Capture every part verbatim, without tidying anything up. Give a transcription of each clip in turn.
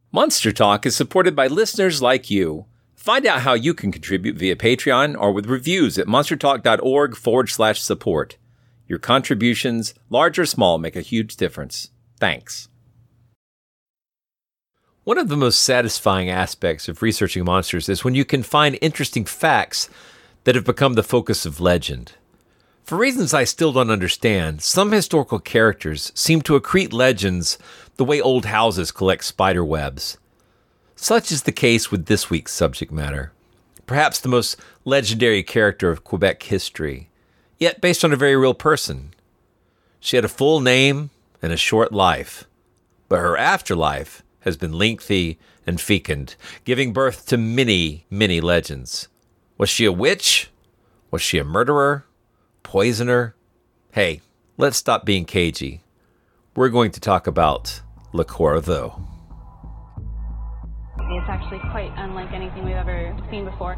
Monster Talk is supported by listeners like you. Find out how you can contribute via Patreon or with reviews at monstertalk.org forward slash support. Your contributions, large or small, make a huge difference. Thanks. One of the most satisfying aspects of researching monsters is when you can find interesting facts that have become the focus of legend. For reasons I still don't understand, some historical characters seem to accrete legends the way old houses collect spider webs. Such is the case with this week's subject matter. Perhaps the most legendary character of Quebec history, yet based on a very real person. She had a full name and a short life, but her afterlife has been lengthy and fecund, giving birth to many, many legends. Was she a witch? Was she a murderer? Poisoner? Hey, let's stop being cagey. We're going to talk about Le Corriveau. It's actually quite unlike anything we've ever seen before.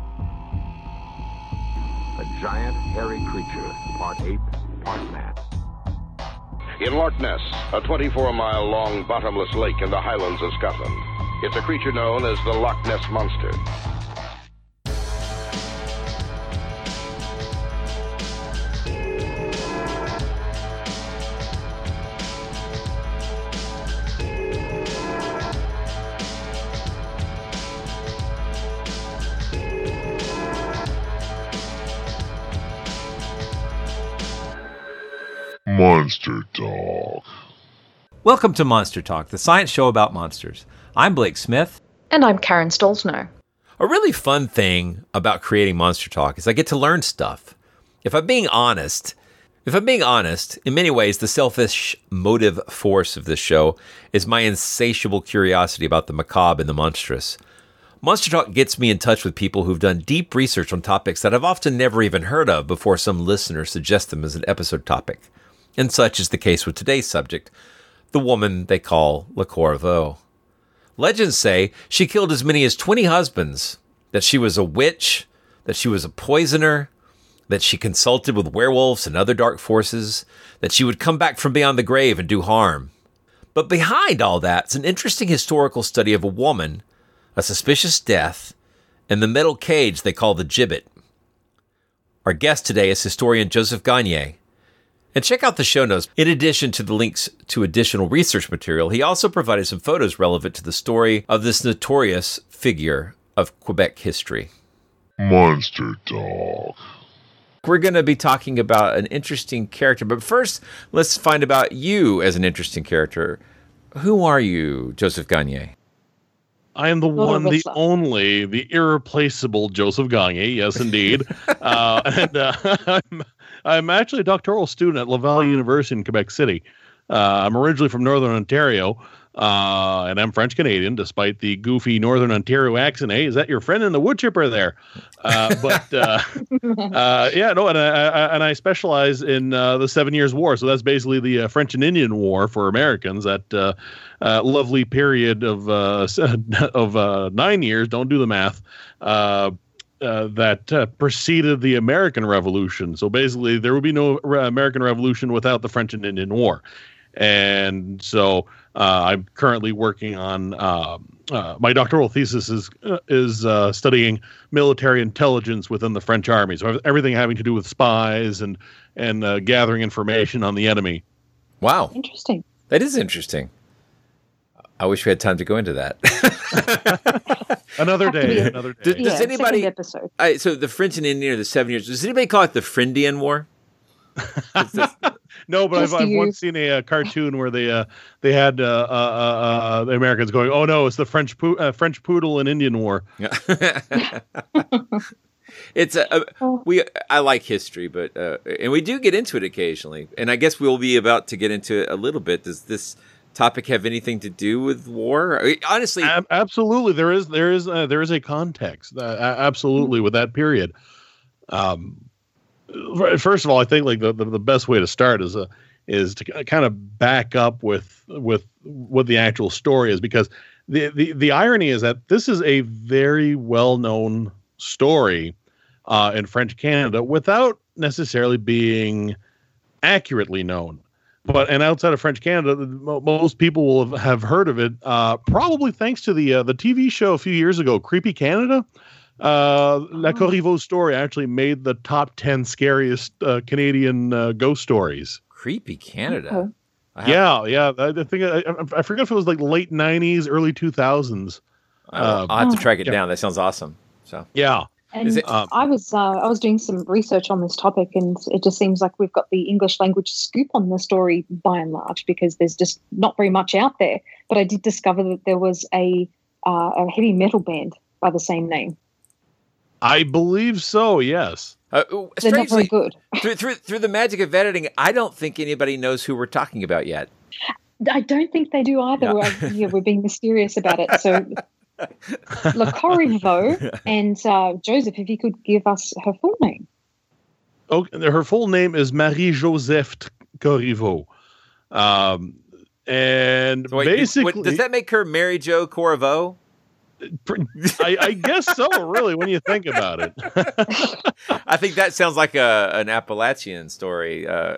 A giant, hairy creature, part ape, part man. In Loch Ness, a twenty-four mile long bottomless lake in the Highlands of Scotland. It's a creature known as the Loch Ness Monster. Monster Talk. Welcome to Monster Talk, the science show about monsters. I'm Blake Smith. And I'm Karen Stolzno. A really fun thing about creating Monster Talk is I get to learn stuff. If I'm being honest, if I'm being honest, in many ways, the selfish motive force of this show is my insatiable curiosity about the macabre and the monstrous. Monster Talk gets me in touch with people who've done deep research on topics that I've often never even heard of before some listener suggests them as an episode topic. And such is the case with today's subject, the woman they call Le Corriveau. Legends say she killed as many as twenty husbands, that she was a witch, that she was a poisoner, that she consulted with werewolves and other dark forces, that she would come back from beyond the grave and do harm. But behind all that is an interesting historical study of a woman, a suspicious death, and the metal cage they call the gibbet. Our guest today is historian Joseph Gagne. And check out the show notes. In addition to the links to additional research material, he also provided some photos relevant to the story of this notorious figure of Quebec history. Monster Talk. We're going to be talking about an interesting character, but first, let's find about you as an interesting character. Who are you, Joseph Gagne? I am the one, the only, the irreplaceable Joseph Gagne. Yes, indeed. uh, and uh, I'm, I'm actually a doctoral student at Laval University in Quebec City. Uh, I'm originally from Northern Ontario, uh, and I'm French-Canadian, despite the goofy Northern Ontario accent. Hey, is that your friend in the wood chipper there? Uh, but, uh, uh, yeah, no, and I, I, and I specialize in uh, the Seven Years' War. So that's basically the uh, French and Indian War for Americans, that uh, uh, lovely period of, uh, of uh, nine years, don't do the math, uh, Uh, that uh, preceded the American Revolution. So basically, there would be no re- American Revolution without the French and Indian War. And so uh, I'm currently working on uh, uh, my doctoral thesis is uh, is uh, studying military intelligence within the French army. So everything having to do with spies and and uh, gathering information on the enemy. Wow, Interesting. That is interesting. I wish we had time to go into that. Another day, a, another day. Does, yeah, does anybody? second episode. I, so the French and Indian are the seven years. Does anybody call it the Frindian War? No, but Just I've, I've you. once seen a, uh cartoon where they uh, they had uh, uh, uh, the Americans going, "Oh no, it's the French po- uh, French poodle and Indian War." It's a, a we. I like history, but uh, and we do get into it occasionally. And I guess we'll be about to get into it a little bit. Does this topic have anything to do with war? I mean, honestly, Ab- absolutely, there is there is uh, there is a context. Uh, a- absolutely, with that period. Um, first of all, I think like the, the, the best way to start is a is to kind of back up with with what the actual story is, because the the the irony is that this is a very well known story uh, in French Canada without necessarily being accurately known. But and outside of French Canada, most people will have, have heard of it, uh, probably thanks to the uh, the T V show a few years ago, Creepy Canada. Uh, oh. La Corriveau story actually made the top ten scariest uh, Canadian uh, ghost stories. Creepy Canada. Okay. Yeah, yeah. I, I think I, I forget if it was like late nineties, early two thousands. Uh, I'll have to track it yeah. down. That sounds awesome. So yeah. And it, um, I was uh, I was doing some research on this topic, and it just seems like we've got the English language scoop on the story by and large, because there's just not very much out there. But I did discover that there was a uh, a heavy metal band by the same name. I believe so. Yes. Uh, They're not very good. through, through through the magic of editing, I don't think anybody knows who we're talking about yet. I don't think they do either. Yeah. We're, yeah, we're being mysterious about it. So. Le Corriveau, and uh, Joseph, if you could give us her full name. Okay, her full name is Marie-Joseph Corriveau. Um, and so wait, basically... Does, does that make her Mary Jo Corriveau? I, I guess so, really, when you think about it. I think that sounds like a an Appalachian story. Uh,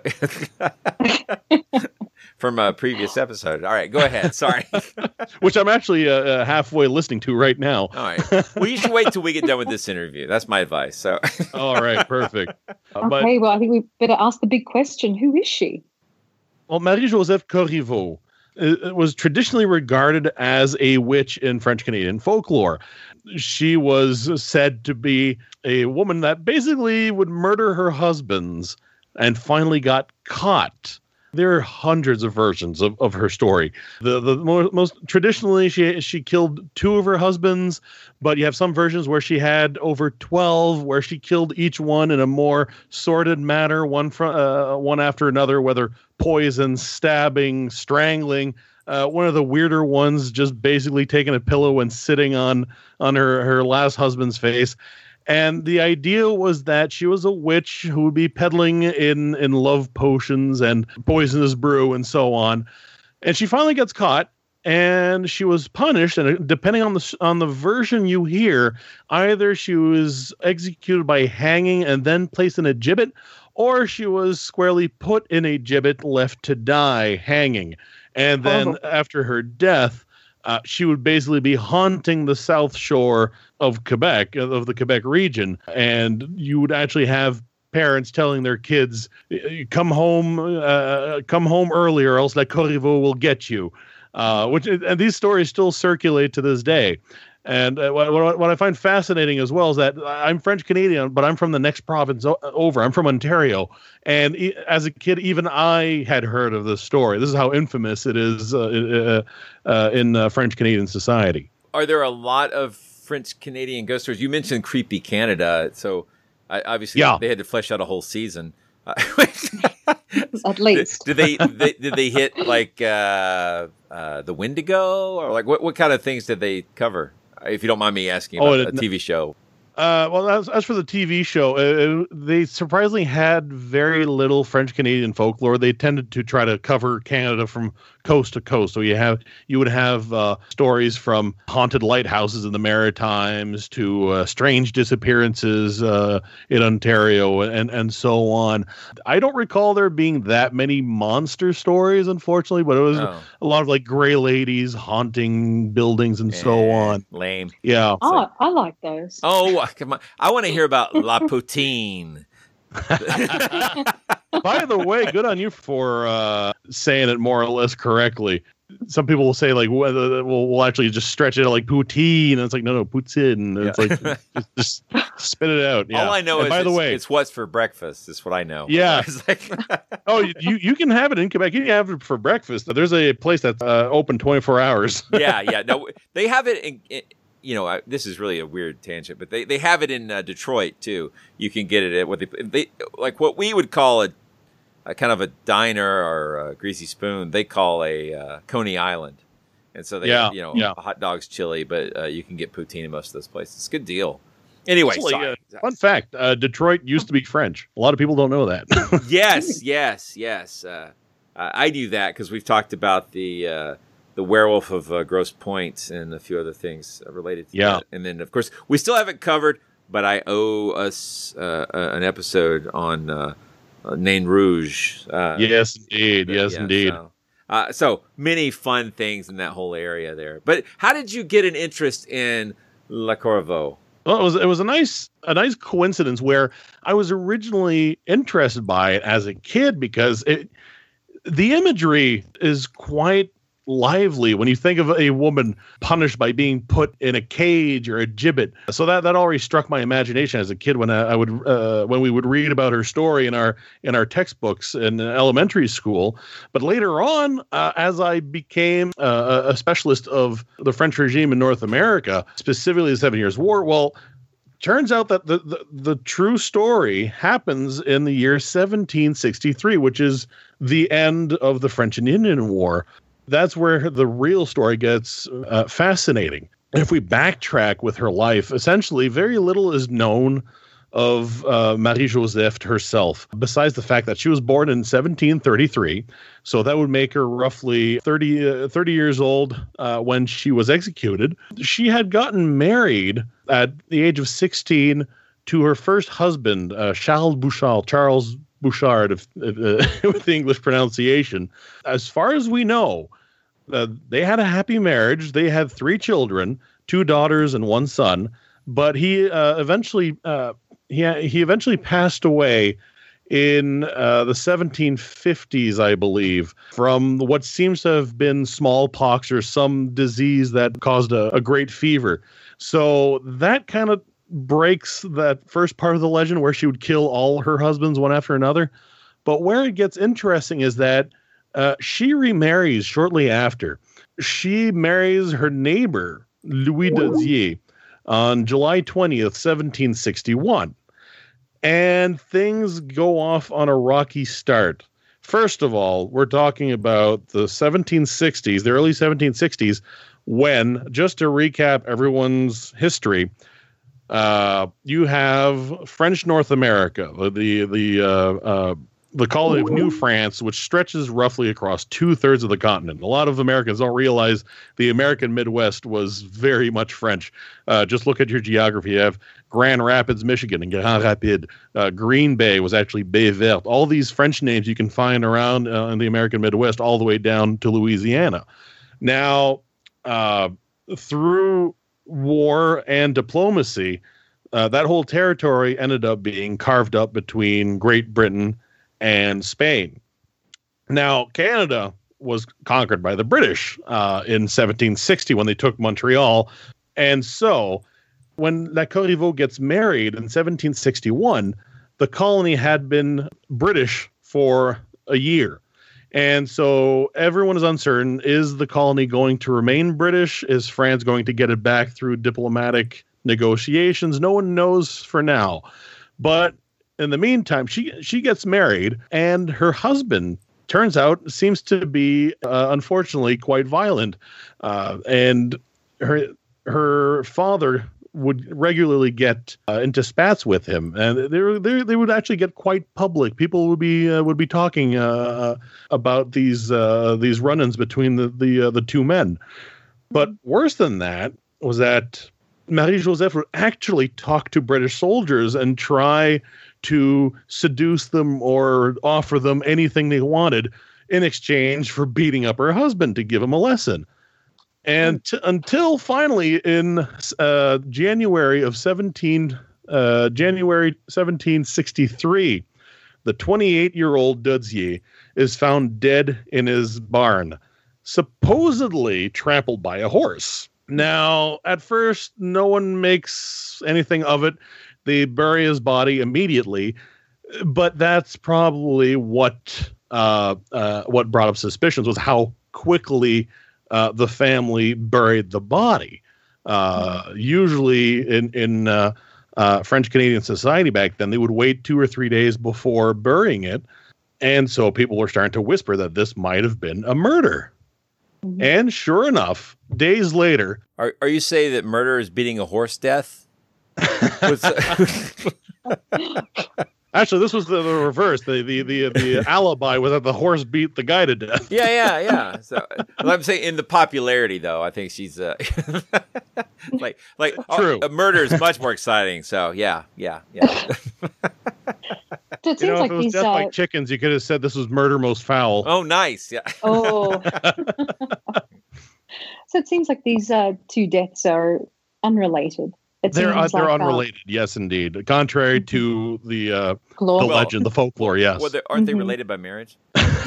from a previous episode. All right, go ahead. Sorry. Which I'm actually uh, halfway listening to right now. All right. Well, you should wait till we get done with this interview. That's my advice. So. All right, perfect. Uh, okay, but, well, I think we better ask the big question. Who is she? Well, Marie-Joseph Corriveau was traditionally regarded as a witch in French Canadian folklore. She was said to be a woman that basically would murder her husbands and finally got caught. There are hundreds of versions of, of her story. The the more, most traditionally, she she killed two of her husbands, but you have some versions where she had over twelve, where she killed each one in a more sordid manner, one from uh, one after another, whether poison, stabbing, strangling. Uh, one of the weirder ones, just basically taking a pillow and sitting on on her her last husband's face. And the idea was that she was a witch who would be peddling in, in love potions and poisonous brew and so on. And she finally gets caught, and she was punished. And depending on the on the version you hear, either she was executed by hanging and then placed in a gibbet, or she was squarely put in a gibbet, left to die hanging. And then oh. after her death, Uh, she would basically be haunting the south shore of Quebec, of the Quebec region. And you would actually have parents telling their kids, come home, uh, come home early or else La Corriveau will get you. Uh, which and these stories still circulate to this day. And uh, what, what I find fascinating as well is that I'm French Canadian, but I'm from the next province o- over. I'm from Ontario. And e- as a kid, even I had heard of this story. This is how infamous it is uh, uh, uh, in uh, French Canadian society. Are there a lot of French Canadian ghost stories? You mentioned Creepy Canada. So I, obviously yeah. they had to flesh out a whole season. At least. Did they, they did they hit like uh, uh, the Wendigo, or like what, what kind of things did they cover? If you don't mind me asking about oh, a T V show. Uh, well, as, as for the T V show, uh, they surprisingly had very little French Canadian folklore. They tended to try to cover Canada from coast to coast. So you have you would have uh, stories from haunted lighthouses in the Maritimes to uh, strange disappearances uh, in Ontario and and so on. I don't recall there being that many monster stories, unfortunately, but it was oh. a lot of like gray ladies haunting buildings and eh, so on. Lame. Yeah. Oh, like, I like those. Oh. Come on. I want to hear about La Poutine. By the way, good on you for uh, saying it more or less correctly. Some people will say like we'll, we'll actually just stretch it out like poutine, and it's like no, no, poutine. And it's like just, just spit it out. Yeah. All I know and is by it's, the way, it's what's for breakfast. Is what I know. Yeah. Like oh, you you can have it in Quebec. You can have it for breakfast. There's a place that's uh, open twenty-four hours. yeah, yeah. No, they have it in. in You know, I, this is really a weird tangent, but they, they have it in uh, Detroit too. You can get it at what they, they like what we would call a, a kind of a diner or a greasy spoon. They call a uh, Coney Island, and so they yeah, you know yeah. hot dogs, chili, but uh, you can get poutine in most of those places. It's a good deal. Anyway, Actually, sorry. Uh, fun fact: uh, Detroit used to be French. A lot of people don't know that. yes, yes, yes. Uh, I knew that because we've talked about the. Uh, The Werewolf of uh, Grosse Pointe and a few other things related to yeah. that. And then, of course, we still haven't covered, but I owe us uh, an episode on uh, uh, Nain Rouge. Uh, yes, indeed. Yes, yeah, indeed. So, uh, so many fun things in that whole area there. But how did you get an interest in Le Corriveau? Well, it was it was a nice a nice coincidence where I was originally interested by it as a kid because it the imagery is quite lively when you think of a woman punished by being put in a cage or a gibbet. So that, that already struck my imagination as a kid when I, I would uh, when we would read about her story in our in our textbooks in elementary school. But later on, uh, as I became uh, a specialist of the French regime in North America, specifically the Seven Years' War, well, turns out that the, the, the true story happens in the year seventeen sixty-three, which is the end of the French and Indian War. That's where the real story gets uh, fascinating. If we backtrack with her life, essentially very little is known of uh, Marie-Joseph herself, besides the fact that she was born in seventeen thirty-three. So that would make her roughly thirty, uh, thirty years old uh, when she was executed. She had gotten married at the age of sixteen to her first husband, uh, Charles Bouchard, Charles Bouchard, if, uh, with the English pronunciation. As far as we know, uh, they had a happy marriage. They had three children, two daughters and one son. But he uh, eventually uh, he he eventually passed away in uh, the seventeen fifties, I believe, from what seems to have been smallpox or some disease that caused a, a great fever. So that kind of breaks that first part of the legend where she would kill all her husbands one after another. But where it gets interesting is that uh, she remarries shortly after. She marries her neighbor, Louis Dodier, on July twentieth, seventeen sixty-one. And things go off on a rocky start. First of all, we're talking about the seventeen sixties, the early seventeen sixties, when, just to recap everyone's history, Uh, you have French North America, the the the, uh, uh, the colony of New France, which stretches roughly across two thirds of the continent. A lot of Americans don't realize the American Midwest was very much French. Uh, just look at your geography. You have Grand Rapids, Michigan, and Grand Rapids. Uh, Green Bay was actually Baie Verte. All these French names you can find around uh, in the American Midwest, all the way down to Louisiana. Now, uh, through war and diplomacy, uh, that whole territory ended up being carved up between Great Britain and Spain. Now, Canada was conquered by the British uh, in seventeen sixty when they took Montreal. And so when Le Corriveau gets married in seventeen sixty-one, the colony had been British for a year. And so everyone is uncertain. Is the colony going to remain British? Is France going to get it back through diplomatic negotiations? No one knows for now. But in the meantime, she she gets married, and her husband, turns out, seems to be, uh, unfortunately, quite violent. Uh, and her her father would regularly get uh, into spats with him, and they were, they they would actually get quite public. People would be uh, would be talking uh, about these uh, these run-ins between the the uh, the two men. But worse than that was that Marie-Joseph would actually talk to British soldiers and try to seduce them or offer them anything they wanted in exchange for beating up her husband to give him a lesson. And t- until finally in uh, January of seventeen uh, January seventeen sixty-three, the twenty-eight-year-old Dodier is found dead in his barn, supposedly trampled by a horse. Now, at first, no one makes anything of it. They bury his body immediately, but that's probably what uh, uh, what brought up suspicions, was how quickly Uh, the family buried the body. Uh, usually in, in uh, uh, French Canadian society back then, they would wait two or three days before burying it. And so people were starting to whisper that this might have been a murder. Mm-hmm. And sure enough, days later. Are, are you saying that murder is beating a horse death? Actually, this was the, the reverse. The, the the the alibi was that the horse beat the guy to death. Yeah, yeah, yeah. So well, I'm saying in the popularity, though, I think she's uh, like like True. Oh, murder is much more exciting. So yeah, yeah, yeah. So it You seems know, like if it was these. death Uh, like chickens, you could have said this was murder most foul. Oh, nice. Yeah. oh. So it seems like these uh, two deaths are unrelated. It They're uh, seems they're like, unrelated, yes, indeed. Contrary to the uh, Lore. the Well- legend, the folklore, yes. Well, they- aren't they Mhm. related by marriage?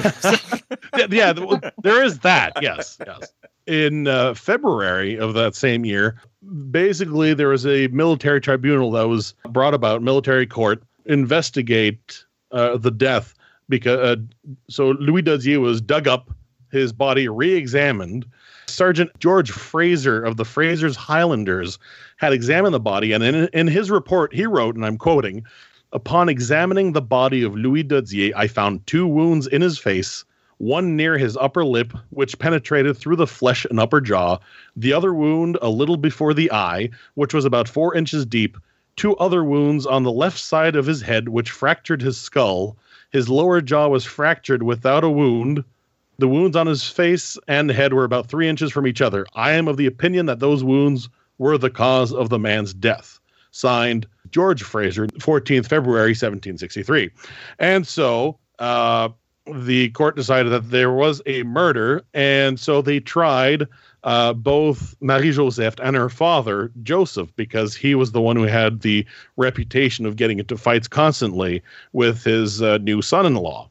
yeah, yeah, th- there is that. Yes, yes. In uh, February of that same year, basically there was a military tribunal that was brought about, military court, investigate uh, the death because uh, so Louis Dodier was dug up, his body re-examined. Sergeant George Fraser of the Fraser's Highlanders had examined the body, and in, in his report he wrote, and I'm quoting, "Upon examining the body of Louis Dodier, I found two wounds in his face, one near his upper lip, which penetrated through the flesh and upper jaw, the other wound a little before the eye, which was about four inches deep, two other wounds on the left side of his head, which fractured his skull. His lower jaw was fractured without a wound. The wounds on his face and head were about three inches from each other. I am of the opinion that those wounds were the cause of the man's death." Signed, George Fraser, fourteenth February, seventeen sixty-three. And so uh, the court decided that there was a murder, and so they tried uh, both Marie-Joseph and her father, Joseph, because he was the one who had the reputation of getting into fights constantly with his uh, new son-in-law.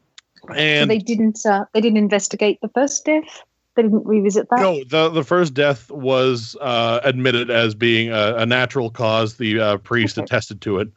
And so they didn't. Uh, they didn't investigate the first death. They didn't revisit that. no, the the first death was uh, admitted as being a, a natural cause. The uh, priest Okay. attested to it.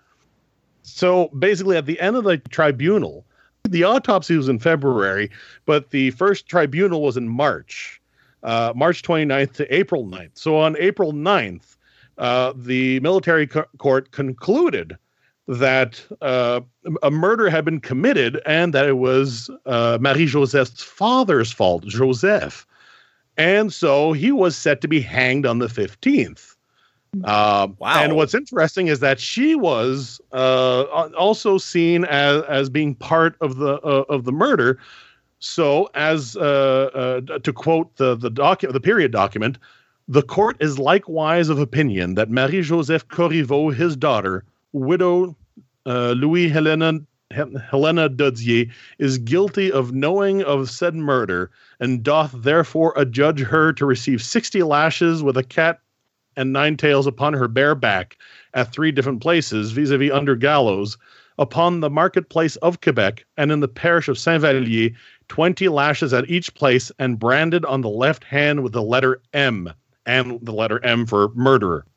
So basically, at the end of the tribunal, the autopsy was in February, but the first tribunal was in March, uh, March twenty-ninth to April ninth. So on April ninth, uh, the military co- court concluded that uh, a murder had been committed and that it was uh, Marie-Joseph's father's fault, Joseph. And so he was set to be hanged on the fifteenth. Uh, Wow. And what's interesting is that she was uh, also seen as, as being part of the uh, of the murder. So, as uh, uh, to quote the the docu- the period document, the court is likewise of opinion that Marie-Joseph Corriveau, his daughter, widow uh, Louis Helena Helena Dodier, is guilty of knowing of said murder, and doth therefore adjudge her to receive sixty lashes with a cat and nine tails upon her bare back at three different places, vis-a-vis under gallows, upon the marketplace of Quebec, and in the parish of Saint-Vallier, twenty lashes at each place, and branded on the left hand with the letter M, and the letter M for murderer.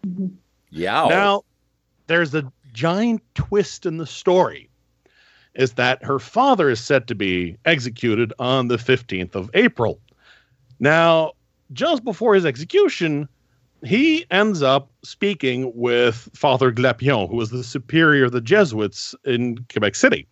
Yeah. Now, there's a giant twist in the story, is that her father is set to be executed on the fifteenth of April. Now, just before his execution, he ends up speaking with Father Glapion, who was the superior of the Jesuits in Quebec City.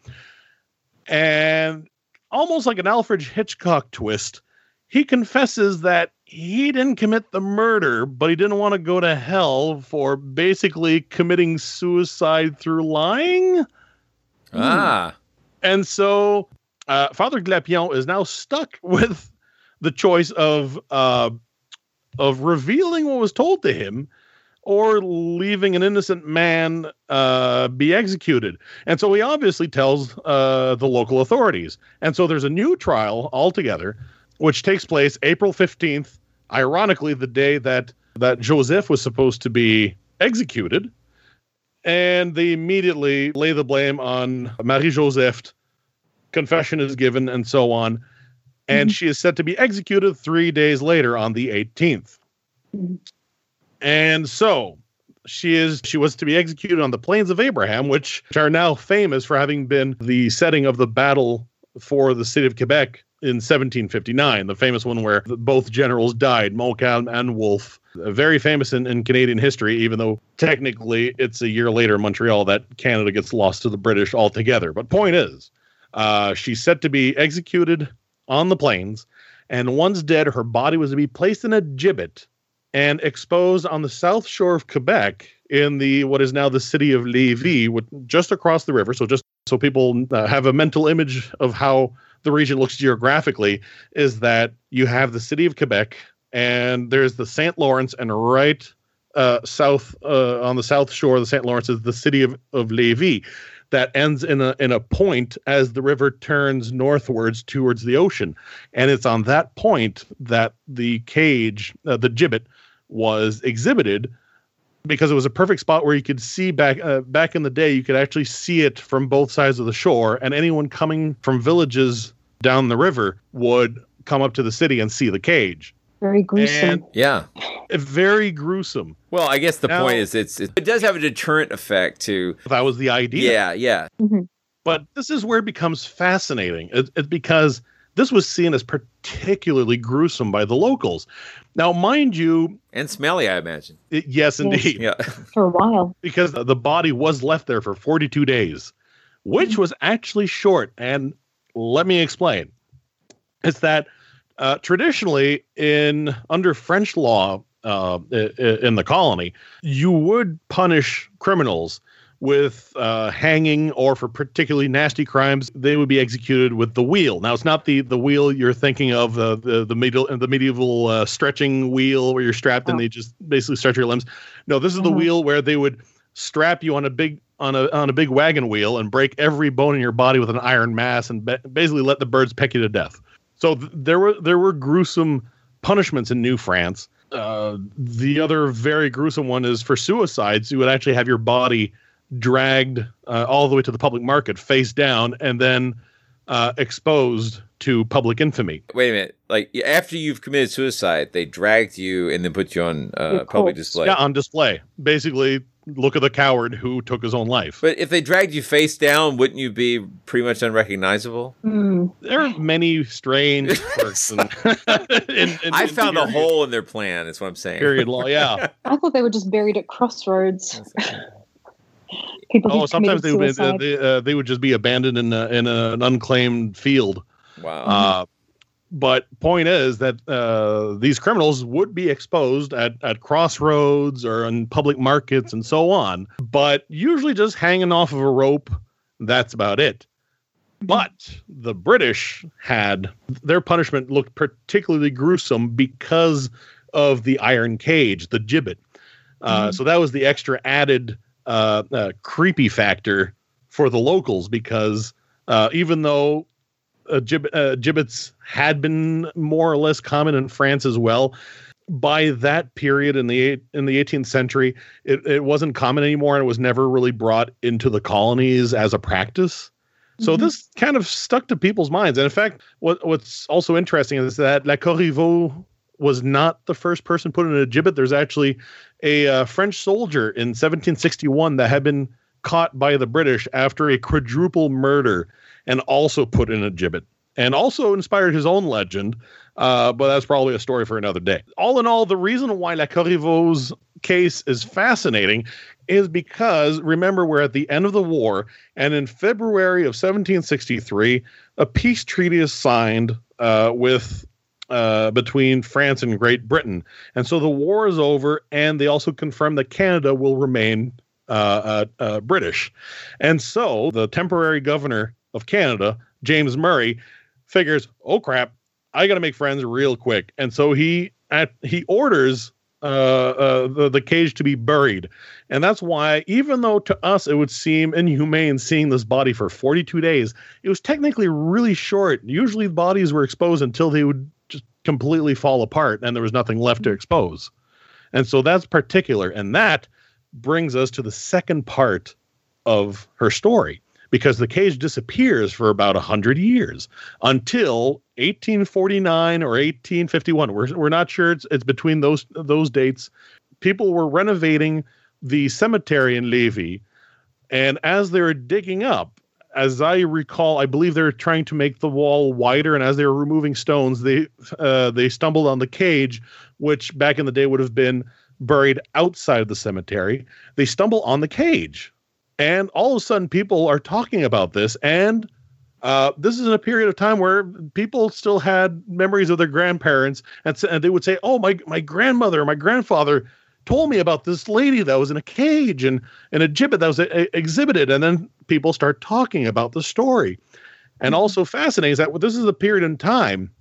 And almost like an Alfred Hitchcock twist, he confesses that he didn't commit the murder, but he didn't want to go to hell for basically committing suicide through lying. Ah. And so uh, Father Glapion is now stuck with the choice of uh, of revealing what was told to him or leaving an innocent man uh, be executed. And so he obviously tells uh, the local authorities. And so there's a new trial altogether, which takes place April fifteenth, ironically, the day that, that Joseph was supposed to be executed. And they immediately lay the blame on Marie-Joseph. Confession is given and so on. And mm-hmm. she is set to be executed three days later on the eighteenth. Mm-hmm. And so she is she was to be executed on the Plains of Abraham, which are now famous for having been the setting of the battle for the city of Quebec in seventeen fifty-nine, the famous one where both generals died, Montcalm and Wolfe. Very famous in, in Canadian history, even though technically it's a year later in Montreal that Canada gets lost to the British altogether. But point is, uh, she's set to be executed on the plains, and once dead, her body was to be placed in a gibbet and exposed on the south shore of Quebec in the what is now the city of Lévis, just across the river. So just so people uh, have a mental image of how the region looks geographically, is that you have the city of Quebec, and there's the Saint Lawrence, and right uh, south uh, on the south shore of the Saint Lawrence is the city of, of Lévis. that ends in a in a point as the river turns northwards towards the ocean. And it's on that point that the cage, uh, the gibbet, was exhibited, because it was a perfect spot where you could see back uh, back in the day, you could actually see it from both sides of the shore, and anyone coming from villages down the river would come up to the city and see the cage. Very gruesome. And Yeah. very gruesome. Well, I guess the Now- point is it's it does have a deterrent effect too. That was the idea. Yeah, yeah. Mhm. But this is where it becomes fascinating. It, it's because this was seen as particularly gruesome by the locals. Now, mind you, And smelly, I imagine. it, yes, indeed, Yeah. For a while. because the body was left there for forty-two days, which was actually short. And let me explain. It's that uh, traditionally, in under French law uh, i- i- in the colony, you would punish criminals with uh, hanging, or for particularly nasty crimes, they would be executed with the wheel. Now, it's not the the wheel you're thinking of, uh, the the medieval the medieval uh, stretching wheel where you're strapped and Oh. they just basically stretch your limbs. No, this is the Mhm. wheel where they would strap you on a big on a on a big wagon wheel and break every bone in your body with an iron mass and ba- basically let the birds peck you to death. So th- there were there were gruesome punishments in New France. Uh, the other very gruesome one is for suicides. You would actually have your body dragged uh, all the way to the public market, face down, and then uh, exposed to public infamy. Wait a minute. Like after you've committed suicide, they dragged you and then put you on uh, Your public corpse. display. Yeah, on display. Basically, look at the coward who took his own life. But if they dragged you face down, wouldn't you be pretty much unrecognizable? Mm. There are many strange persons. in, in, I in found a period- hole in their plan. Is what I'm saying. Period law, yeah. I thought they were just buried at crossroads. People who Oh, sometimes committed they would suicide. they, uh, they would just be abandoned in a, in a, an unclaimed field. Wow. Uh, but point is that uh, these criminals would be exposed at, at crossroads or in public markets and so on, but usually just hanging off of a rope. That's about it. But the British had their punishment looked particularly gruesome because of the iron cage, the gibbet. Uh, Mhm. So that was the extra added uh, uh, creepy factor for the locals, because uh, even though uh, gib- uh, gibbets had been more or less common in France as well, by that period in the eight, in the eighteenth century, it, it wasn't common anymore, and it was never really brought into the colonies as a practice. So Mhm. this kind of stuck to people's minds. And in fact, what what's also interesting is that La Corriveau was not the first person put in a gibbet. There's actually a uh, French soldier in seventeen sixty-one that had been caught by the British after a quadruple murder and also put in a gibbet, and also inspired his own legend. Uh, but that's probably a story for another day. All in all, the reason why La Corriveau's case is fascinating is because, remember, we're at the end of the war, and in February of seventeen sixty-three, a peace treaty is signed uh, with uh, between France and Great Britain. And so the war is over, and they also confirm that Canada will remain uh, uh, uh, British. And so the temporary governor of Canada, James Murray, figures, oh crap, I got to make friends real quick. And so he at, he orders uh, uh, the, the cage to be buried. And that's why, even though to us it would seem inhumane seeing this body for forty-two days, it was technically really short. Usually the bodies were exposed until they would just completely fall apart and there was nothing left to expose. And so that's particular. And that brings us to the second part of her story, because the cage disappears for about one hundred years until eighteen forty-nine or eighteen fifty-one. We're, we're not sure. It's, it's between those those dates. People were renovating the cemetery in Lévis, and as they were digging up, as I recall, I believe they were trying to make the wall wider, and as they were removing stones, they uh, they stumbled on the cage, which back in the day would have been buried outside of the cemetery. They stumble on the cage. And all of a sudden, people are talking about this. And uh, this is in a period of time where people still had memories of their grandparents. And, s- and they would say, oh, my my grandmother, my grandfather told me about this lady that was in a cage and in a gibbet that was a, a- exhibited. And then people start talking about the story. And also fascinating is that this is a period in time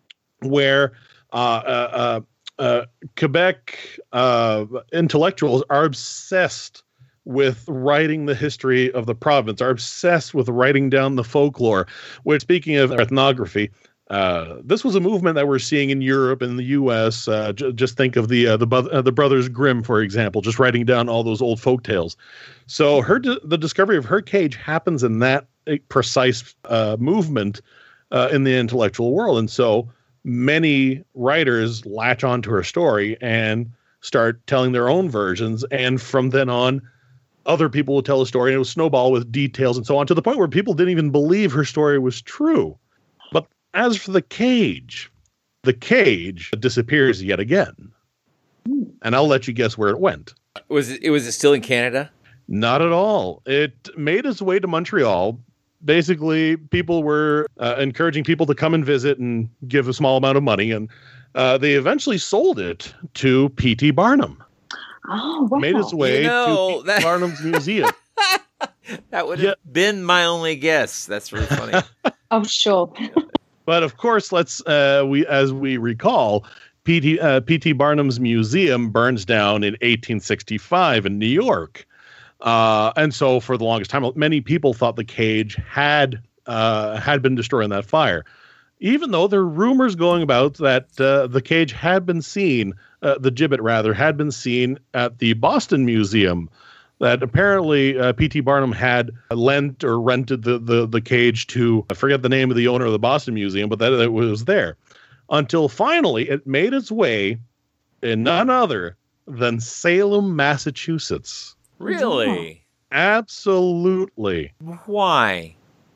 where uh, uh, uh, uh, Quebec uh, intellectuals are obsessed with writing the history of the province, are obsessed with writing down the folklore. Which, speaking of ethnography, uh, this was a movement that we're seeing in Europe and the U S. Uh, j- just think of the uh, the uh, the Brothers Grimm, for example, just writing down all those old folk tales. So her di- the discovery of her cage happens in that precise uh, movement uh, in the intellectual world, and so many writers latch onto her story and start telling their own versions, and from then on, other people will tell a story, and it will snowball with details and so on, to the point where people didn't even believe her story was true. But as for the cage, the cage disappears yet again. And I'll let you guess where it went. Was it, was it still in Canada? Not at all. It made its way to Montreal. Basically, people were uh, encouraging people to come and visit and give a small amount of money, and uh, they eventually sold it to P T Barnum. Oh, wow. Made its way You know, to P T that- Barnum's museum. That would have Yeah. been my only guess. That's really funny. Oh, sure. But of course, let's uh, we as we recall, P T uh, P T Barnum's museum burns down in eighteen sixty-five in New York. Uh, and so for the longest time, many people thought the cage had uh, had been destroyed in that fire, even though there are rumors going about that uh, the cage had been seen, uh, the gibbet rather, had been seen at the Boston Museum, that apparently uh, P T Barnum had lent or rented the, the, the cage to, I forget the name of the owner of the Boston Museum, but that it was there. Until finally it made its way in none other than Salem, Massachusetts. Really? Absolutely. Why?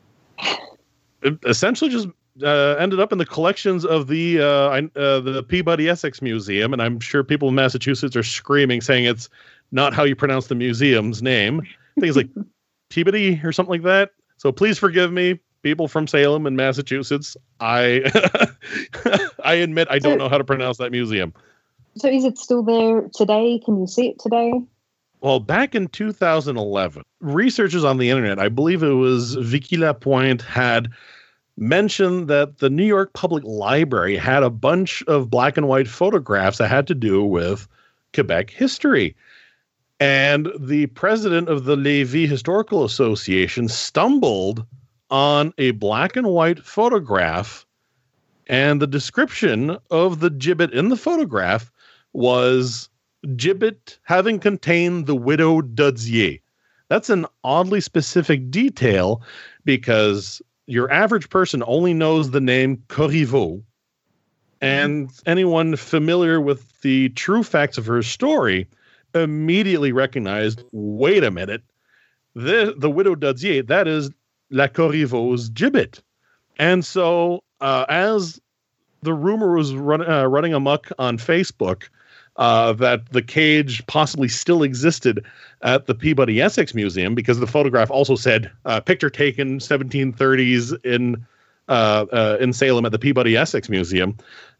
It essentially just uh, ended up in the collections of the uh, uh, the Peabody Essex Museum, and I'm sure people in Massachusetts are screaming, saying it's not how you pronounce the museum's name. Things like Peabody or something like that. So please forgive me, people from Salem and Massachusetts. I I admit I don't know how to pronounce that museum. So is it still there today? Can you see it today? Well, back in two thousand eleven, researchers on the internet, I believe it was Vicky Lapointe, had mentioned that the New York Public Library had a bunch of black and white photographs that had to do with Quebec history. And the president of the Lévis Historical Association stumbled on a black and white photograph, and the description of the gibbet in the photograph was gibbet having contained the widow Dudzier. That's an oddly specific detail because your average person only knows the name Corriveau, and anyone familiar with the true facts of her story immediately recognized, wait a minute, the, the widow Dudzier, that is La Corriveau's gibbet. And so uh, as the rumor was run, uh, running amok on Facebook, Uh, that the cage possibly still existed at the Peabody Essex Museum, because the photograph also said uh, picture taken seventeen thirties in uh, uh, in Salem at the Peabody Essex Museum.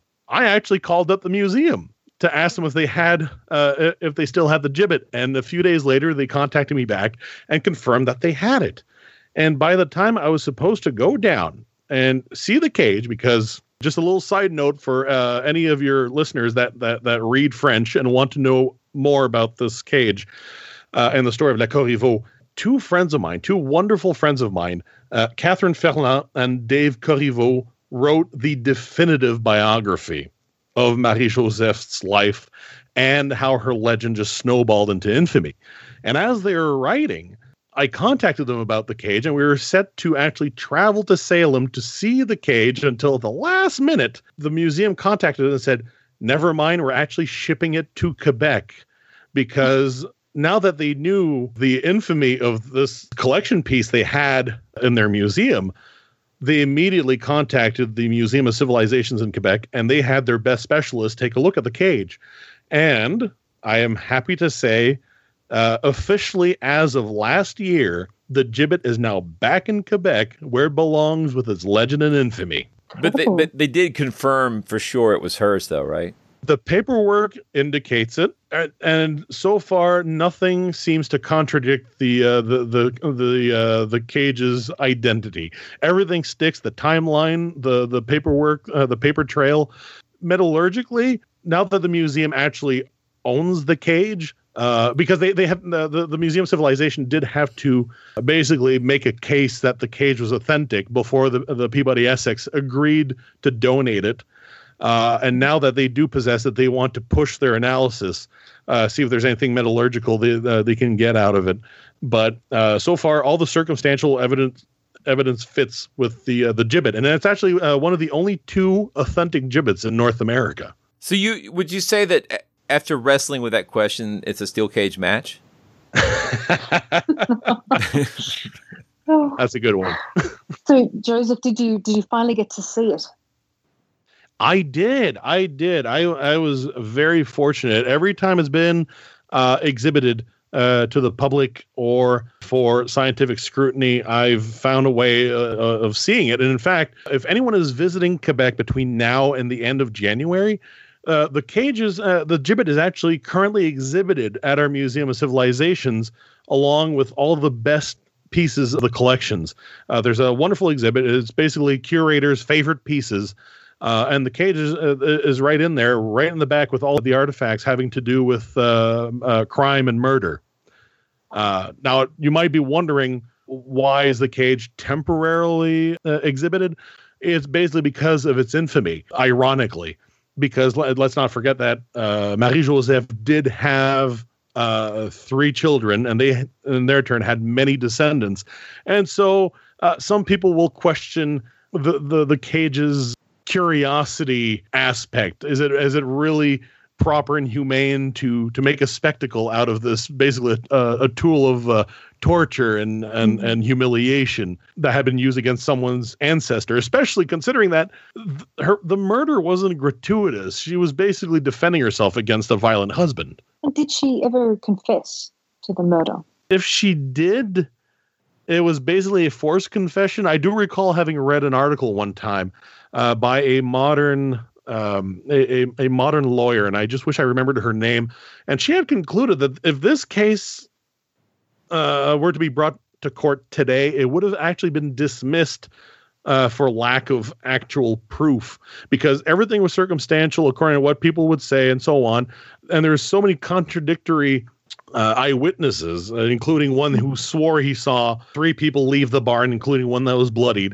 I actually called up the museum to ask them if they had uh, if they still had the gibbet, and a few days later they contacted me back and confirmed that they had it. And by the time I was supposed to go down and see the cage, because just a little side note for uh, any of your listeners that, that that read French and want to know more about this cage uh, and the story of La Corriveau, two friends of mine, two wonderful friends of mine, uh, Catherine Ferland and Dave Corriveau, wrote the definitive biography of Marie-Joseph's life and how her legend just snowballed into infamy. And as they were writing, I contacted them about the cage, and we were set to actually travel to Salem to see the cage until the last minute. The museum contacted us and said, never mind, we're actually shipping it to Quebec, because now that they knew the infamy of this collection piece they had in their museum, they immediately contacted the Museum of Civilizations in Quebec, and they had their best specialists take a look at the cage. And I am happy to say, Uh, officially, as of last year, the gibbet is now back in Quebec, where it belongs with its legend and infamy. But they, but they did confirm for sure it was hers, though, right? The paperwork indicates it, and so far nothing seems to contradict the uh, the the the uh, the cage's identity. Everything sticks. The timeline, the the paperwork, uh, the paper trail. Metallurgically, now that the museum actually owns the cage, Uh, because they, they have the, the, the Museum of Civilization did have to basically make a case that the cage was authentic before the, the Peabody Essex agreed to donate it. Uh, and now that they do possess it, they want to push their analysis, uh, see if there's anything metallurgical they, uh, they can get out of it. But uh, so far, all the circumstantial evidence evidence fits with the uh, the gibbet. And it's actually uh, one of the only two authentic gibbets in North America. So you would you say that after wrestling with that question, it's a steel cage match? That's a good one. So, Joseph, did you did you finally get to see it? I did. I did. I I was very fortunate. Every time it's been uh, exhibited uh, to the public or for scientific scrutiny, I've found a way uh, of seeing it. And in fact, if anyone is visiting Quebec between now and the end of January, Uh, the cages, uh, the gibbet is actually currently exhibited at our Museum of Civilizations, along with all the best pieces of the collections. Uh, there's a wonderful exhibit. It's basically curators' favorite pieces. Uh, and the cage is, uh, is right in there, right in the back with all of the artifacts having to do with uh, uh, crime and murder. Uh, now, you might be wondering, why is the cage temporarily uh, exhibited? It's basically because of its infamy, ironically. Because let's not forget that uh, Marie-Joseph did have uh, three children, and they, in their turn, had many descendants. And so uh, some people will question the, the, the cage's curiosity aspect. Is it is it really proper and humane to to make a spectacle out of this, basically a, a tool of uh, torture and, and, and humiliation that had been used against someone's ancestor, especially considering that th- her, the murder wasn't gratuitous. She was basically defending herself against a violent husband. Did she ever confess to the murder? If she did, it was basically a forced confession. I do recall having read an article one time uh, by a modern um, a, a, a modern lawyer, and I just wish I remembered her name. And she had concluded that if this case uh, were to be brought to court today, it would have actually been dismissed uh, for lack of actual proof, because everything was circumstantial according to what people would say and so on. And there's so many contradictory uh, eyewitnesses, uh, including one who swore he saw three people leave the barn, including one that was bloodied.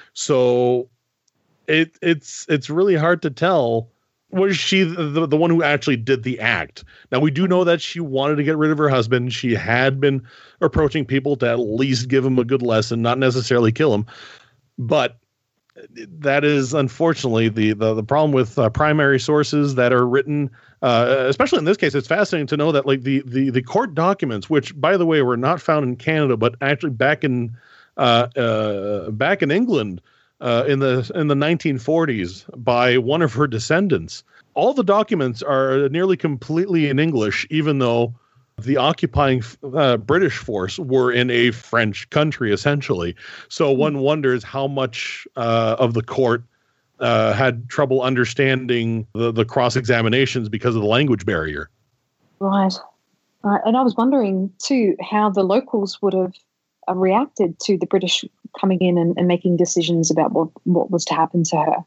So it it's it's really hard to tell. Was she the, the, the one who actually did the act? Now, we do know that she wanted to get rid of her husband. She had been approaching people to at least give him a good lesson, not necessarily kill him. But that is unfortunately the the, the problem with uh, primary sources that are written, uh, especially in this case. It's fascinating to know that like the, the, the court documents, which, by the way, were not found in Canada, but actually back in uh, uh, back in England, Uh, in the in the nineteen forties by one of her descendants. All the documents are nearly completely in English, even though the occupying uh, British force were in a French country, essentially. So one wonders how much uh, of the court uh, had trouble understanding the, the cross-examinations because of the language barrier. Right. Right. And I was wondering, too, how the locals would have uh, reacted to the British coming in and, and making decisions about what, what was to happen to her.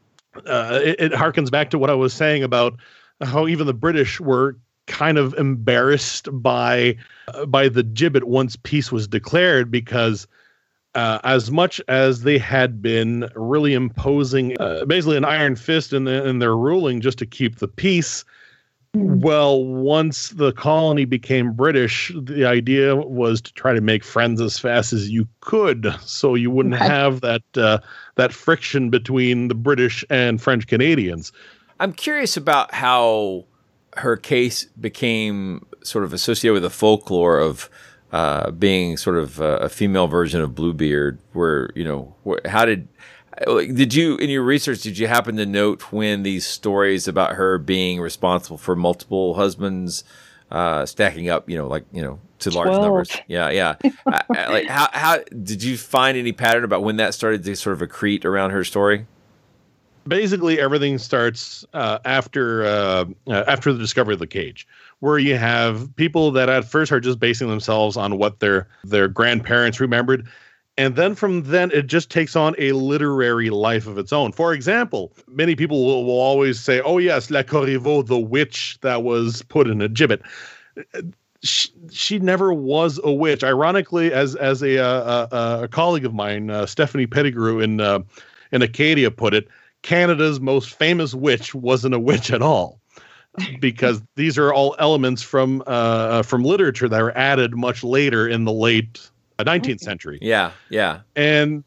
Uh, it, it harkens back to what I was saying about how even the British were kind of embarrassed by uh, by the gibbet once peace was declared, because uh, as much as they had been really imposing uh, basically an iron fist in, the, in their ruling just to keep the peace, well, once the colony became British, the idea was to try to make friends as fast as you could, so you wouldn't Right. have that uh, that friction between the British and French Canadians. I'm curious about how her case became sort of associated with the folklore of uh, being sort of a, a female version of Bluebeard. Where you know, wh- how did did you in your research did you happen to note when these stories about her being responsible for multiple husbands uh, stacking up, you know, like you know, to large twelve numbers? Yeah, yeah. I, I, like how how did you find any pattern about when that started to sort of accrete around her story? Basically, everything starts uh, after uh, uh, after the discovery of the cage, where you have people that at first are just basing themselves on what their their grandparents remembered, and then from then it just takes on a literary life of its own. For example, many people will, will always say, "Oh yes, La Corriveau, the witch that was put in a gibbet." she, she never was a witch. Ironically, as as a a, a colleague of mine, uh, Stephanie Pettigrew in uh, in Acadia put it, Canada's most famous witch wasn't a witch at all, because these are all elements from uh, from literature that were added much later in the late nineteenth century. Yeah, yeah. And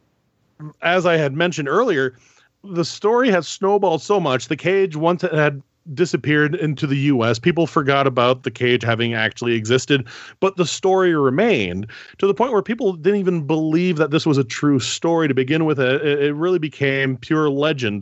as I had mentioned earlier, the story has snowballed so much. The cage, once it had disappeared into the U S, people forgot about the cage having actually existed, but the story remained, to the point where people didn't even believe that this was a true story to begin with. It, it really became pure legend.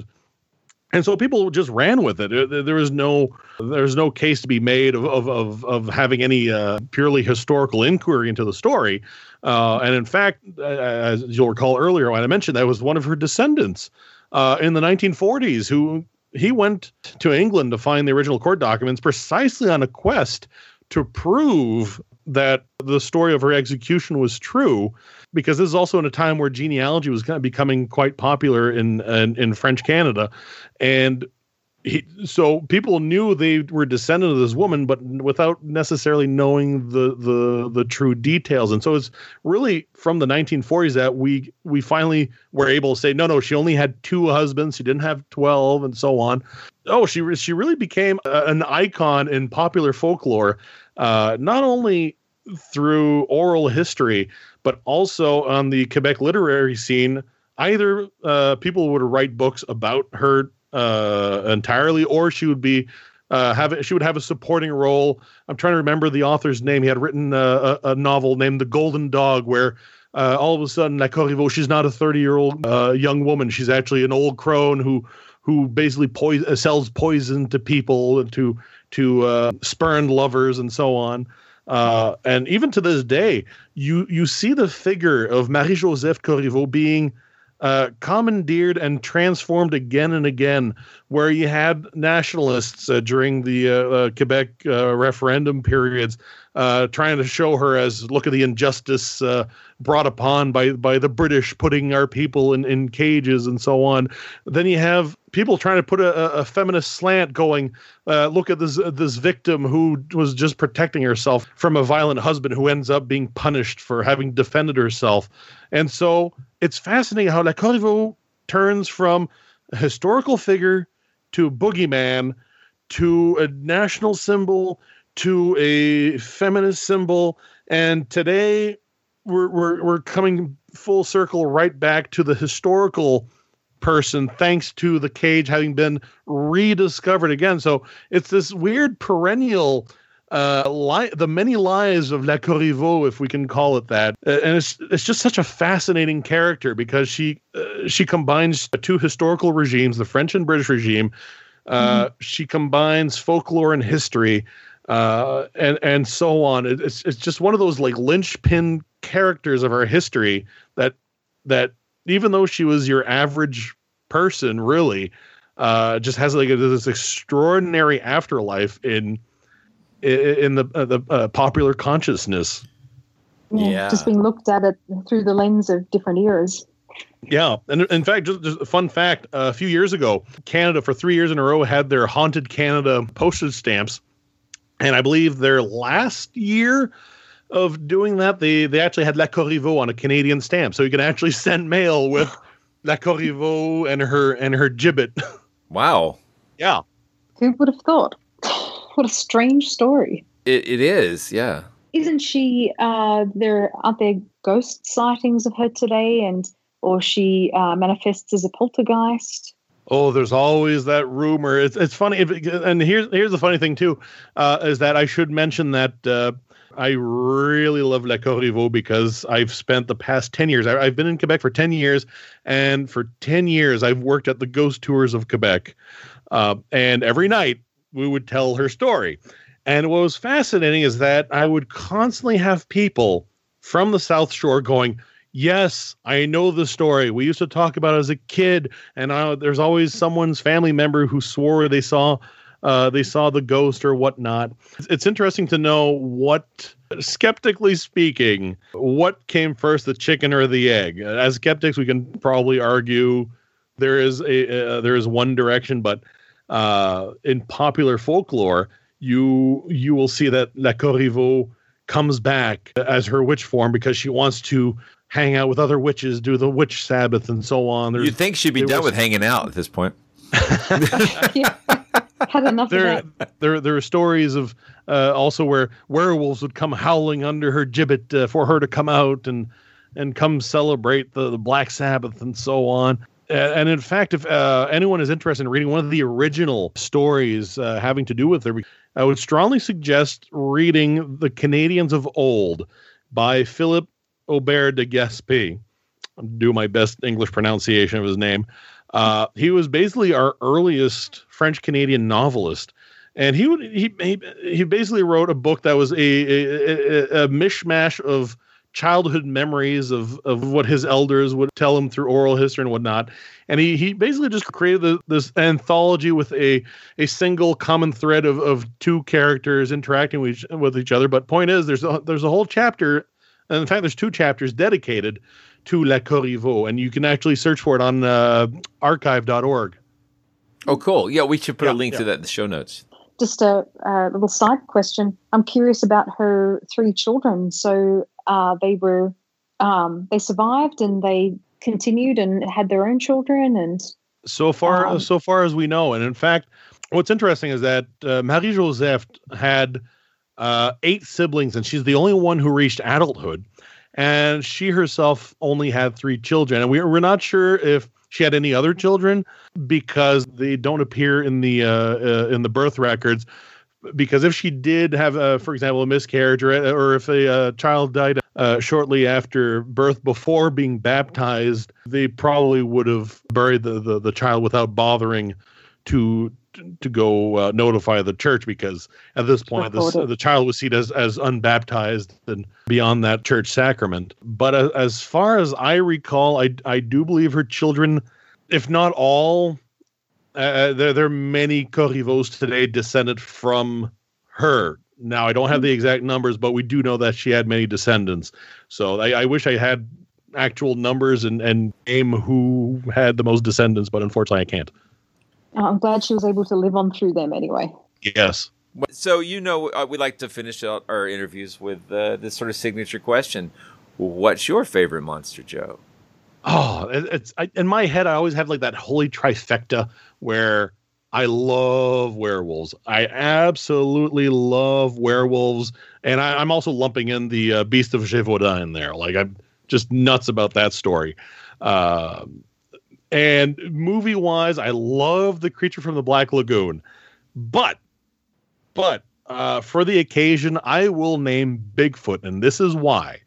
And so people just ran with it. There was no, there's no case to be made of of of, of having any uh, purely historical inquiry into the story. Uh, and in fact, as you'll recall earlier when I mentioned, that was one of her descendants uh, in the nineteen forties who he went to England to find the original court documents precisely on a quest to prove that the story of her execution was true, because this is also in a time where genealogy was kind of becoming quite popular in in, in French Canada. And he, so people knew they were descendant of this woman, but without necessarily knowing the the the true details. And so it's really from the nineteen forties that we we finally were able to say, no, no, she only had two husbands. She didn't have twelve, and so on. Oh, she she really became a, an icon in popular folklore, uh, not only through oral history, but also on the Quebec literary scene. Either uh, people would write books about her uh, entirely, or she would be uh, have she would have a supporting role. I'm trying to remember the author's name. He had written a, a, a novel named The Golden Dog, where uh, all of a sudden, La Corriveau, she's not a thirty-year-old uh, young woman. She's actually an old crone who who basically poison, sells poison to people and to to uh, spurned lovers and so on. Uh, and even to this day, you you see the figure of Marie-Joseph Corriveau being uh, commandeered and transformed again and again, where you had nationalists uh, during the uh, uh, Quebec uh, referendum periods uh, trying to show her as, look at the injustice uh, brought upon by by the British putting our people in, in cages and so on. Then you have people trying to put a, a feminist slant going, uh, look at this this victim who was just protecting herself from a violent husband who ends up being punished for having defended herself. And so it's fascinating how La Corriveau turns from a historical figure to a boogeyman to a national symbol to a feminist symbol. And today we're we're we're coming full circle right back to the historical person, thanks to the cage having been rediscovered again. So it's this weird perennial uh lie, the many lies of La Corriveau, if we can call it that. Uh, and it's it's just such a fascinating character, because she uh, she combines two historical regimes, the French and British regime. Uh, mm-hmm. She combines folklore and history, uh, and and so on. It, it's it's just one of those like linchpin characters of our history that that even though she was your average person, really, uh, just has like a, this extraordinary afterlife in in, in the uh, the uh, popular consciousness. Yeah, Yeah. just being looked at it through the lens of different eras. Yeah, and in fact, just, just a fun fact: uh, a few years ago, Canada for three years in a row had their Haunted Canada postage stamps, and I believe their last year of doing that, they they actually had La Corriveau on a Canadian stamp, so you can actually send mail with La Corriveau and her and her gibbet. Wow. Yeah. Who would have thought? What a strange story. It it is, yeah. Isn't she? Uh, there aren't there ghost sightings of her today, and or she uh, manifests as a poltergeist? Oh, there's always that rumor. It's it's funny, if, and here's here's the funny thing too, uh, is that I should mention that uh, I really love La Corriveau because I've spent the past ten years. I, I've been in Quebec for ten years, and for ten years I've worked at the ghost tours of Quebec, uh, and every night we would tell her story. And what was fascinating is that I would constantly have people from the South Shore going, yes, I know the story. We used to talk about it as a kid, and I, there's always someone's family member who swore they saw uh, they saw the ghost or whatnot. It's, it's interesting to know what, skeptically speaking, what came first, the chicken or the egg. As skeptics, we can probably argue there is a uh, there is one direction, but uh, in popular folklore, you you will see that La Corriveau comes back as her witch form because she wants to hang out with other witches, do the witch Sabbath, and so on. There's, You'd think she'd be done was, with hanging out at this point. Yeah. Had enough there, of that. there, there are stories of uh, also where werewolves would come howling under her gibbet uh, for her to come out and and come celebrate the, the Black Sabbath and so on. Uh, and in fact, if uh, anyone is interested in reading one of the original stories uh, having to do with her, I would strongly suggest reading The Canadians of Old by Philip Aubert de Gaspé. I'm doing my best English pronunciation of his name. Uh, he was basically our earliest French-Canadian novelist. And he would he, he he basically wrote a book that was a, a, a, a mishmash of childhood memories of, of what his elders would tell him through oral history and whatnot. And he he basically just created the, this anthology with a a single common thread of, of two characters interacting with each, with each other. But point is, there's a, there's a whole chapter, and in fact, there's two chapters dedicated to La Corriveau, and you can actually search for it on uh, archive dot org. Oh, cool. Yeah, we should put Yeah, a link yeah. to that in the show notes. Just a, a little side question. I'm curious about her three children. So uh, they were, um, they survived and they continued and had their own children. And So far, Um, so far as we know, and in fact, what's interesting is that uh, Marie Joseph had uh, eight siblings, and she's the only one who reached adulthood. And she herself only had three children, and we, we're not sure if she had any other children because they don't appear in the uh, uh, in the birth records. Because if she did have, uh, for example, a miscarriage, or, or if a uh, child died uh, shortly after birth before being baptized, they probably would have buried the, the, the child without bothering to to go uh, notify the church, because at this point this, the child was seen as, as unbaptized and beyond that church sacrament. But as, as far as I recall, I, I do believe her children, if not all, uh, there, there are many Corriveaux today descended from her. Now, I don't have the exact numbers, but we do know that she had many descendants. So I, I wish I had actual numbers and, and name who had the most descendants, but unfortunately I can't. I'm glad she was able to live on through them anyway. Yes. So, you know, uh, we like to finish out our interviews with uh, this sort of signature question. What's your favorite monster, Joe? Oh, it, it's I, in my head, I always have like that holy trifecta where I love werewolves. I absolutely love werewolves. And I, I'm also lumping in the uh, Beast of Gévaudan in there. Like, I'm just nuts about that story. Uh, and movie-wise, I love The Creature from the Black Lagoon. But, but uh, for the occasion, I will name Bigfoot, and this is why.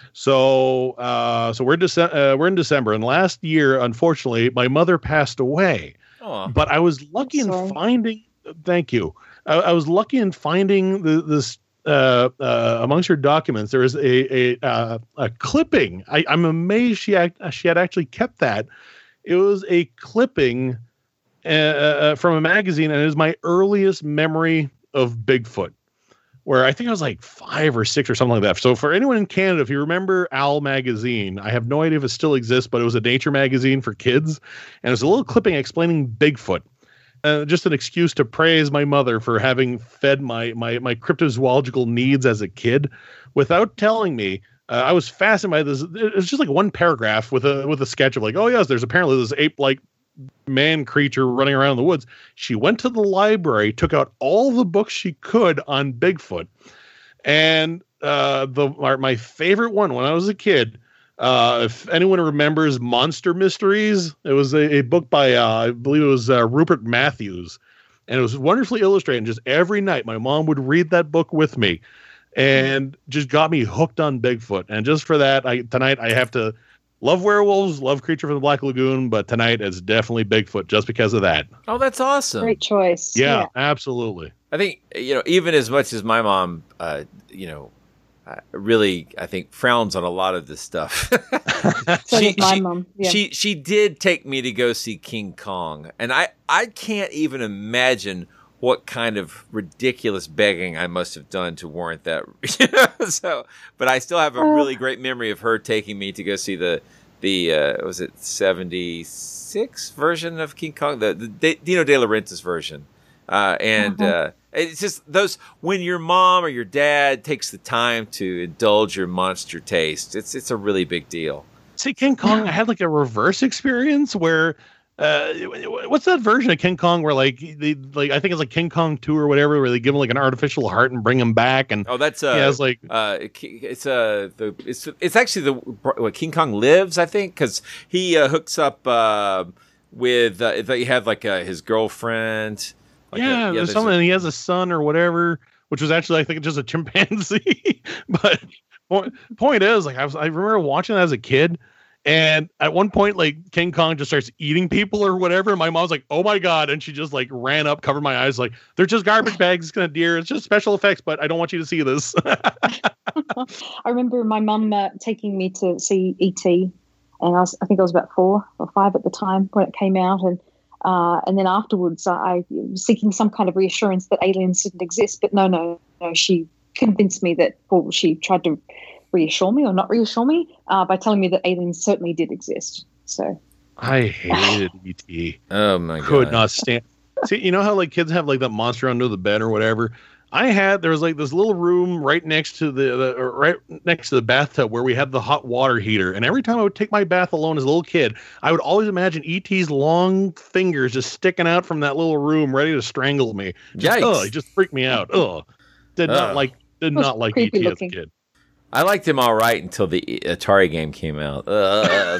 So, uh, so we're Dece- uh, we're in December, and last year, unfortunately, my mother passed away. Aww. But I was lucky in finding. Thank you. I, I was lucky in finding the, this uh, uh, amongst her documents. There is a a, uh, a clipping. I, I'm amazed she act, she had actually kept that. It was a clipping uh, uh, from a magazine, and it is my earliest memory of Bigfoot, where I think I was like five or six or something like that. So for anyone in Canada, if you remember Owl magazine, I have no idea if it still exists, but it was a nature magazine for kids. And it was a little clipping explaining Bigfoot. Uh, just an excuse to praise my mother for having fed my, my, my cryptozoological needs as a kid without telling me. Uh, I was fascinated by this. It was just like one paragraph with a, with a sketch of like, oh yes, there's apparently this ape-like man creature running around in the woods. She went to the library, took out all the books she could on Bigfoot, and uh, the my, my favorite one when I was a kid. Uh, if anyone remembers Monster Mysteries, it was a, a book by uh, I believe it was uh, Rupert Matthews, and it was wonderfully illustrated. And just every night, my mom would read that book with me, and just got me hooked on Bigfoot. And just for that, I tonight I have to. Love werewolves, love Creature from the Black Lagoon, but tonight it's definitely Bigfoot just because of that. Oh, that's awesome. Great choice. Yeah, yeah. absolutely. I think, you know, even as much as my mom, uh, you know, uh, really, I think, frowns on a lot of this stuff. So she, does my she, mom. Yeah. she, she did take me to go see King Kong. And I, I can't even imagine what kind of ridiculous begging I must have done to warrant that. So, but I still have a really great memory of her taking me to go see the, the uh, was it seventy-six version of King Kong, the, the Dino De Laurentiis version, uh, and Uh-huh. uh, It's just those when your mom or your dad takes the time to indulge your monster taste. It's it's a really big deal. See, King Kong, I had like a reverse experience where uh, what's that version of King Kong where like they like I think it's like King Kong two or whatever, where they give him like an artificial heart and bring him back. And oh, that's uh, yeah, it's like uh, it's uh, the it's it's actually the what King Kong Lives, I think, because he uh, hooks up uh, with uh, he had like uh, his girlfriend. Like yeah, a, yeah, there's something. A, he has a son or whatever, which was actually I think just a chimpanzee. But point, point is, like I was, I remember watching that as a kid, and at one point, like King Kong just starts eating people or whatever. And my mom's like, "Oh my god!" And she just like ran up, covered my eyes, like they're just garbage bags. It's gonna deer. It's just special effects, but I don't want you to see this. I remember my mum uh, taking me to see E T, and I was I think I was about four or five at the time when it came out, and. Uh, and then afterwards, uh, I was seeking some kind of reassurance that aliens didn't exist. But no, no, no. She convinced me that, well, she tried to reassure me or not reassure me uh, by telling me that aliens certainly did exist. So I hated E T. Oh my god, could not stand. See, you know how like kids have like that monster under the bed or whatever. I had there was like this little room right next to the, the or right next to the bathtub where we had the hot water heater, and every time I would take my bath alone as a little kid, I would always imagine E T's long fingers just sticking out from that little room, ready to strangle me. Just, ugh, it just freaked me out. Ugh, did Ugh. not like did not like E T looking. As a kid. I liked him all right until the Atari game came out. Uh,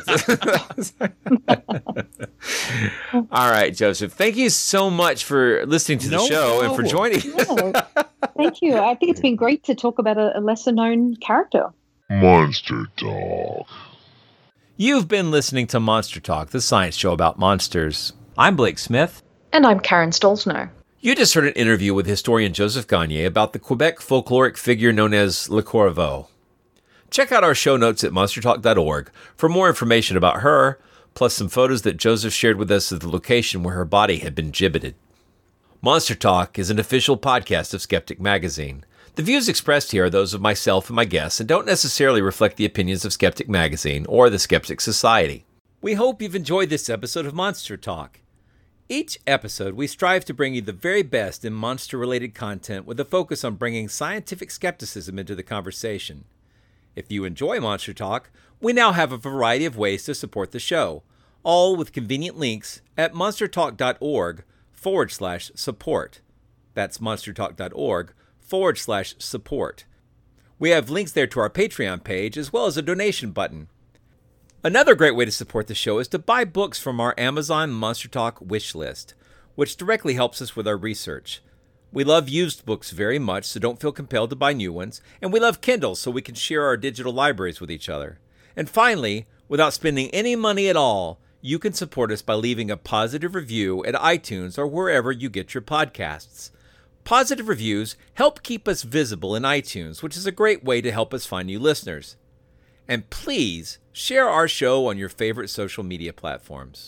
all right, Joseph. Thank you so much for listening to the no show problem. and for joining. Yeah, thank you. I think it's been great to talk about a, a lesser-known character. Monster Talk. You've been listening to Monster Talk, the science show about monsters. I'm Blake Smith. And I'm Karen Stolzno. You just heard an interview with historian Joseph Gagne about the Quebec folkloric figure known as Le Corbeau. Check out our show notes at monster talk dot org for more information about her, plus some photos that Joseph shared with us of the location where her body had been gibbeted. Monster Talk is an official podcast of Skeptic Magazine. The views expressed here are those of myself and my guests and don't necessarily reflect the opinions of Skeptic Magazine or the Skeptic Society. We hope you've enjoyed this episode of Monster Talk. Each episode, we strive to bring you the very best in monster-related content with a focus on bringing scientific skepticism into the conversation. If you enjoy Monster Talk, we now have a variety of ways to support the show, all with convenient links at monster talk dot org forward slash support. That's monster talk dot org forward slash support. We have links there to our Patreon page as well as a donation button. Another great way to support the show is to buy books from our Amazon Monster Talk wish list, which directly helps us with our research. We love used books very much, so don't feel compelled to buy new ones, and we love Kindle so we can share our digital libraries with each other. And finally, without spending any money at all, you can support us by leaving a positive review at iTunes or wherever you get your podcasts. Positive reviews help keep us visible in iTunes, which is a great way to help us find new listeners. And please share our show on your favorite social media platforms.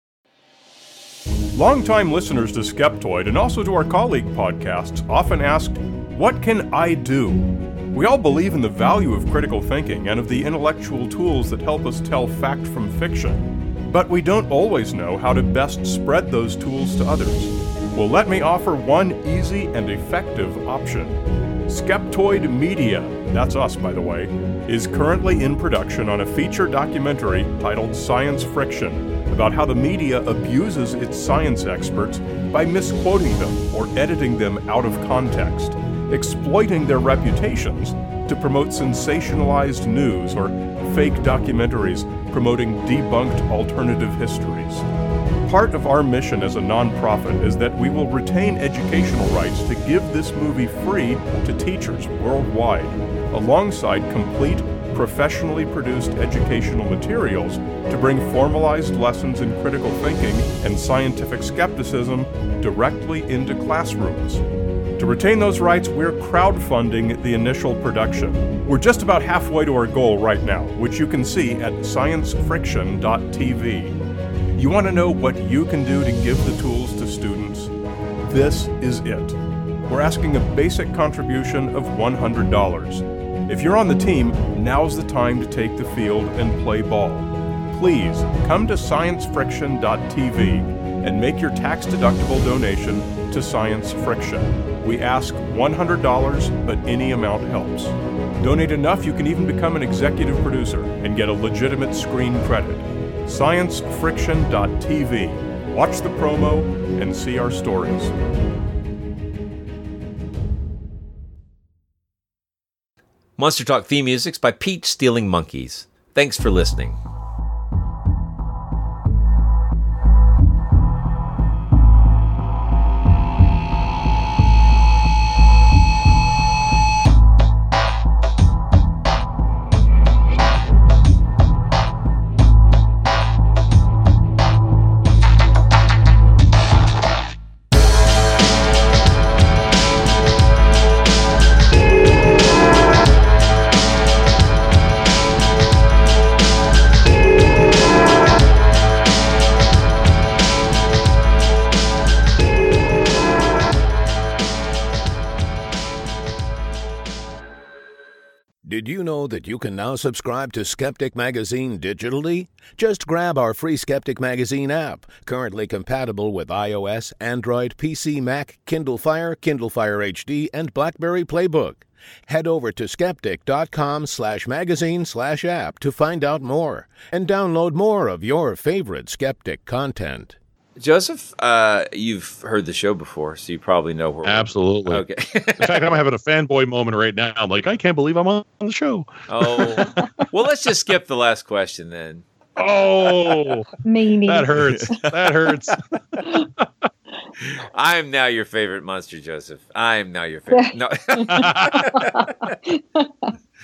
Longtime listeners to Skeptoid and also to our colleague podcasts often asked, what can I do? We all believe in the value of critical thinking and of the intellectual tools that help us tell fact from fiction. But we don't always know how to best spread those tools to others. Well, let me offer one easy and effective option. Skeptoid Media, that's us by the way, is currently in production on a feature documentary titled Science Friction, about how the media abuses its science experts by misquoting them or editing them out of context, exploiting their reputations to promote sensationalized news or fake documentaries promoting debunked alternative histories. Part of our mission as a nonprofit is that we will retain educational rights to give this movie free to teachers worldwide, alongside complete, professionally produced educational materials to bring formalized lessons in critical thinking and scientific skepticism directly into classrooms. To retain those rights, we're crowdfunding the initial production. We're just about halfway to our goal right now, which you can see at science friction dot t v. You want to know what you can do to give the tools to students? This is it. We're asking a basic contribution of one hundred dollars. If you're on the team, now's the time to take the field and play ball. Please come to science friction dot t v and make your tax-deductible donation to Science Friction. We ask one hundred dollars, but any amount helps. Donate enough, you can even become an executive producer and get a legitimate screen credit. science friction dot t v. Watch the promo and see our stories. Monster Talk theme music's by Peach Stealing Monkeys. Thanks for listening. Did you know that you can now subscribe to Skeptic Magazine digitally? Just grab our free Skeptic Magazine app, currently compatible with iOS, Android, P C, Mac, Kindle Fire, Kindle Fire H D, and BlackBerry Playbook. Head over to skeptic.com slash magazine slash app to find out more and download more of your favorite Skeptic content. Joseph, uh, you've heard the show before, so you probably know where Absolutely. We're... Okay. In fact, I'm having a fanboy moment right now. I'm like, I can't believe I'm on the show. Oh, well, let's just skip the last question then. Oh, meanie. That hurts. That hurts. I am now your favorite monster, Joseph. I am now your favorite. No.